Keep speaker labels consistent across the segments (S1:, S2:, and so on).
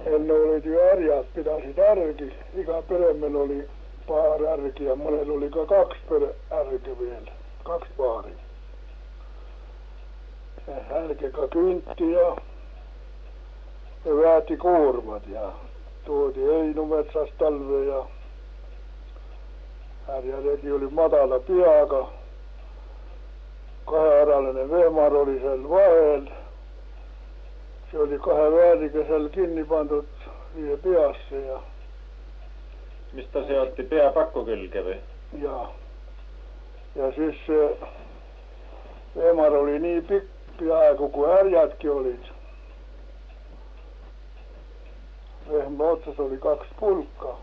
S1: Ennen olid ju härjad, pidasid härgi, iga peremehel oli paar härgi ja mõnel oli ka kaks härgi veel, kaks paari. Härgega künti ja väeti koormad ja toodi heinu metsast talve ja härjaregi oli madala peaga, kaheäraline veemar oli seal vahel. See oli kahe vääriga seal kinni pandud viie peasse ja...
S2: Mis ta seotti peapakku külge või?
S1: Ja siis veemar oli nii pikk peaaegu kui härjadki olid. Vehma otsas oli kaks pulka.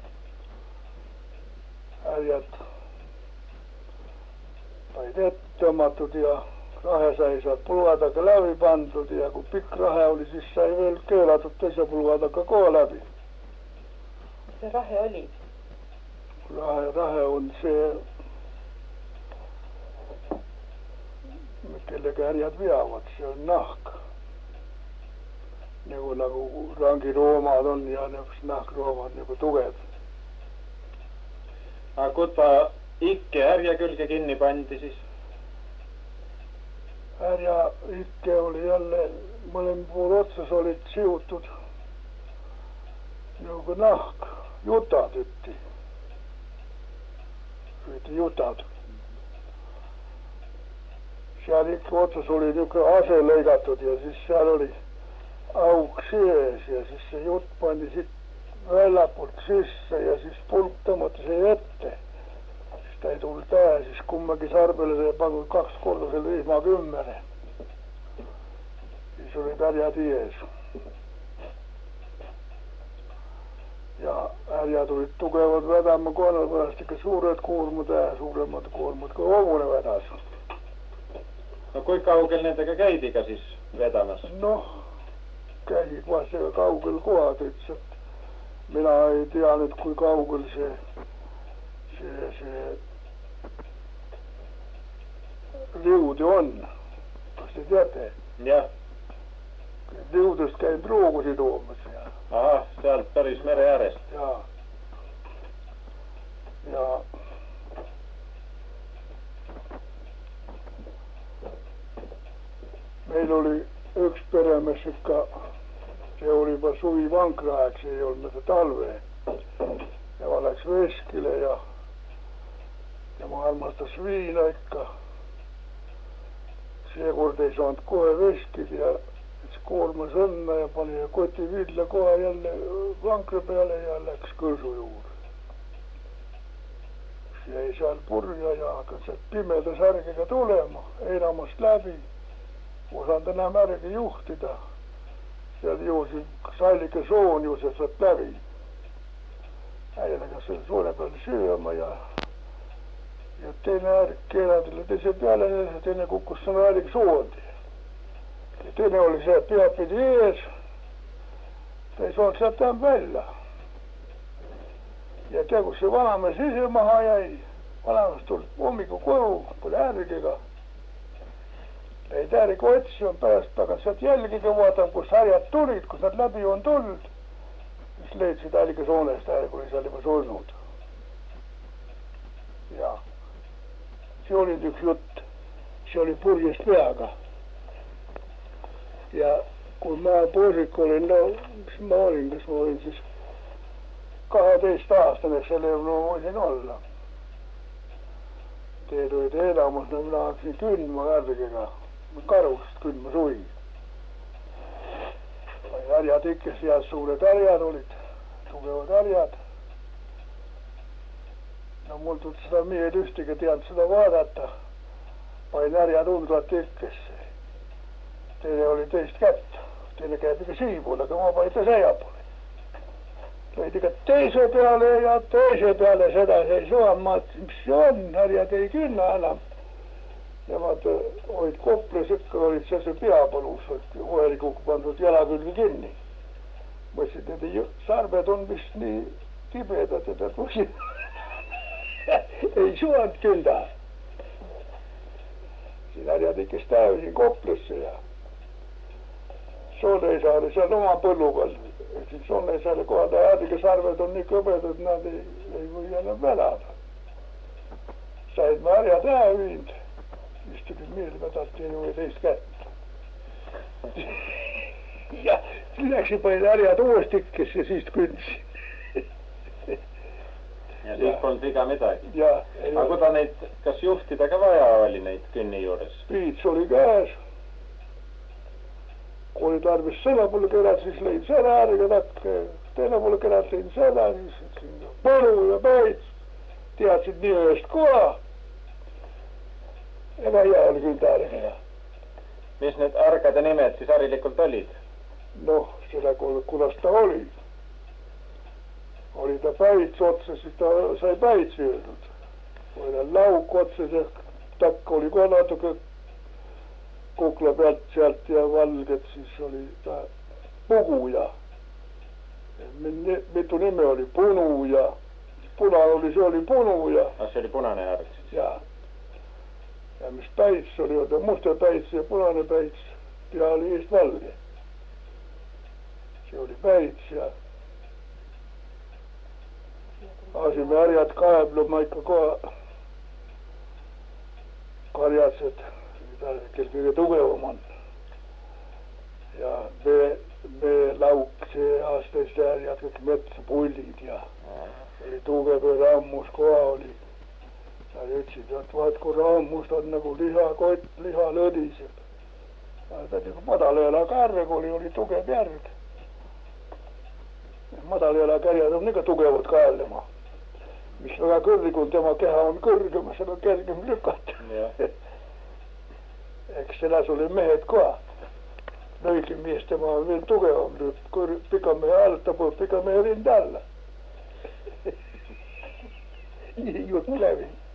S1: Härjad said ette tõmmatud ja rahe sai sealt pulvadaga läbi pandud ja kui pikk rahe oli, siis sai veel keelatud teise pulvadaga kohe läbi.
S3: Mis see rahe oli?
S1: Rahe on see, kellega härjad veavad, see on nahk. Nagu rangiroomad on ja nahkroomad nagu tuged.
S2: Aga kui ta ikke härja külge kinni pandi siis?
S1: Härja ikke oli jälle mõlem pool otsas olid siutud nagu nahk, jutad ütti. Jutad. Seal ikka otsas oli niisugune ase lõigatud ja siis seal oli auk sees ja siis see jutt pandi siit väljapoolt sisse ja siis pulk tõmmati see ette. Siis ta ei tulnud tähe, siis kummagi sarbele sai pandud 2 korda selle vihma kümmene. Siis olid härjad ees. Ja härjad olid tugevad vedama koonal pärast ikka suured koormad ja suuremad koormad kui hobune vedas.
S2: No kui kaugel nendega käidi ka siis vedamas?
S1: Noh, käidi kohe selle kaugel kohad, ütles, et mina ei tea nüüd, kui kaugel see riudi on. Kas te teate?
S2: Jah.
S1: Riudest käib roogusi toomas.
S2: Aha, sealt päris mere äärest.
S1: Ja meil oli üks peremees ikka, see oli juba suvi vankraaeg, see ei olnud talve. Ja ma läks veskile ja ma armastas viina ikka. Seekord ei saanud kohe veskid ja koormas õnna ja pani koti villa kohe jälle vankri peale ja läks kõrsu juurde. See jäi seal purja ja hakkas sealt pimeda särgiga tulema, enamast läbi. Osanud enam ärgi juhtida. Seal juhusi sallike soon juhuses sealt läbi. Äilega selle suure peale sööma ja teine ärg keeladele teise peale ja teine kukkus sõna ärgi soondi. Ja teine oli see peapidi ees, ta ei saanud sealt enam välja. Ja tea, kus see vanamees ise maha jäi, vanamees tuli hommiku koju, pole ärgiga. Neid ärgi otsima pärast tagasi sealt jälgiga vaatan, kus härjad tulid, kus nad läbi on tulnud. Siis leidsid ärgi soonest ärg, oli seal juba surnud. Ja see oli üks jutt, see oli purjest peaga. Ja kui ma poisik olin, no mis ma olin, kas ma olin siis 12-aastane, selle ma võisin olla. Teed olid elamas, no mina hakkasin kündma ärgiga, karust kündma suvi. Härjad ikka seal suured härjad olid, tugevad härjad. No mul tuli seda mehed ühtegi teadnud seda vaadata, panin härjad undrat ikkesse. Teine oli teist kätt, teine käib ikka siipoole, aga ma panin ta seiapoole. Lõid ikka teise peale ja teise peale seda ei suhan, ma ütlesin, mis see on, härjad ei künna enam. Nemad olid koples ikka, olid see peapõlus, ohelikuga pandud jala külge kinni. Mõtlesin, et need sarbed on vist nii kibedad, et nad võisid ei suhanud künda. Siin härjad ikka stäevisin koplesse ja Sooleisa oli seal oma põllu peal, Siin Sonneisäällä kohdalla äitikä sarvet on niin köpöt, että näitä ei voi enää vedata. Sain marjat äyviin. Istukin mieltä, mä tarvitsin juuri teistä kättä. Ja läksi panin ärjät uudestikes ja siis kynsin.
S2: Ja siis polnud viga midagi.
S1: Ja.
S2: Aga kuida neid, kas juhtidega vaja oli neid künni juures?
S1: Piits oli käes. Kui oli tarvis selle poole kerata, siis lõin selle äärega takke. Teine poole kerata lõin seda, siis ütlesin Põlu ja Päits. Teadsid nii ühest koha. Ja vaja oli küll täärega.
S2: Mis need argade nimed siis harilikult olid?
S1: Noh, selle kunas ta oli. Oli ta Päits otsa, siis ta sai Päits öeldud. Oli ta lauk otsa, see takk oli ka natuke kukla pealt sealt ja valget, siis oli ta Puguja. Mitu nime oli Punuja. Puna oli, see oli Punuja.
S2: See oli punane arg siis?
S1: Jaa. Ja mis Päits oli, oli musta Päits ja punane Päits. Pea oli eest valge. See oli Päits ja asime härjad kaebluma ikka koha karjased, kel kõige tugevam on. Ja me lauk see aastaist härjad kõik metsapullid ja oli tugev ja rammus koha oli. Sa ütlesid, et vaat kui rammust on nagu lihakott, liha lõdiseb. Ta nagu madalajala kärg oli tugev järg. Madalajala kärjad on ikka tugevad kaelema. Mis väga kõrgul, tema keha on kõrgem, seda kergem lükata. Eks selles oli mehed koha. Lõigim mees tema on veel tugevam, pika mehe alt, ta poolt pika mehe rind alla. Nii jutt läbi.